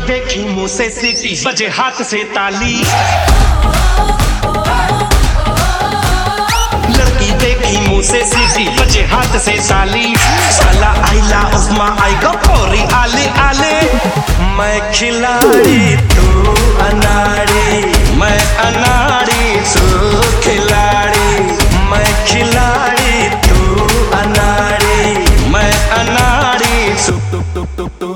देखी मुंह से सीटी बजे हाथ से ताली, लड़की देखी मुंह से सीटी बजे हाथ से ताली। साला आइला उस्मा आएगा पौरी आले आले। मैं खिलाड़ी तू अनाड़ी, मैं अनाड़ी तू खिलाड़ी। मैं खिलाड़ी तू अनाड़ी, मैं अनाड़ी तू।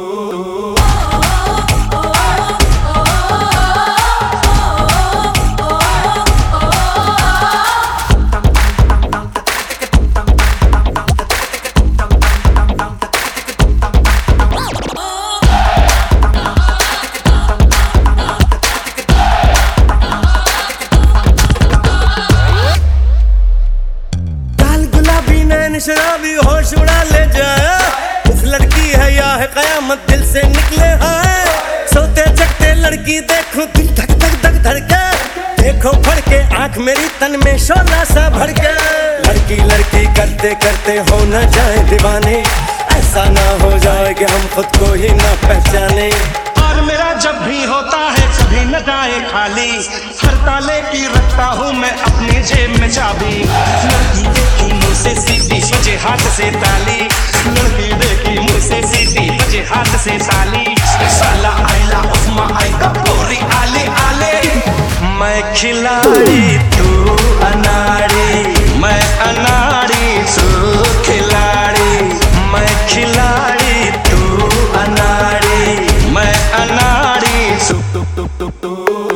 शराबी होश उड़ा ले जाए, इस लड़की है या है कयामत दिल से निकले हाय। सोते जगते लड़की देखो दिल धक धक धक धड़के, देखो फड़के आंख मेरी तन में शोला सा भड़के। लड़की लड़की करते करते हो न जाए दीवाने, ऐसा ना हो जाए कि हम खुद को ही ना पहचाने। और मेरा जब भी होता है कभी न जाए खाली, हर ताले की रखता हूँ मैं अपनी जेब में चाबी। लड़की देखी मुँह से सीधी बजे हाथ से ताली, लड़की देखी मुँह से सीधी बजे हाथ से ताली। साला आइला उस्मा आएगा पौरी आले आले। मैं खिलाड़ी तू अनाड़ी, मैं अनाड़ी तू खिलाड़ी। मैं खिलाड़ी तू अनाड़ी, मैं अनाड़ी तू।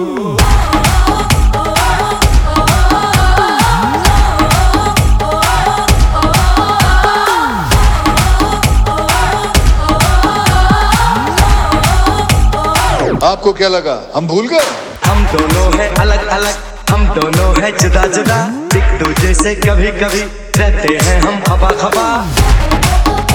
आपको क्या लगा हम भूल गए? हम दोनों हैं अलग अलग, हम दोनों हैं जुदा जुदा, एक दूजे से कभी कभी रहते हैं हम खबा खबा।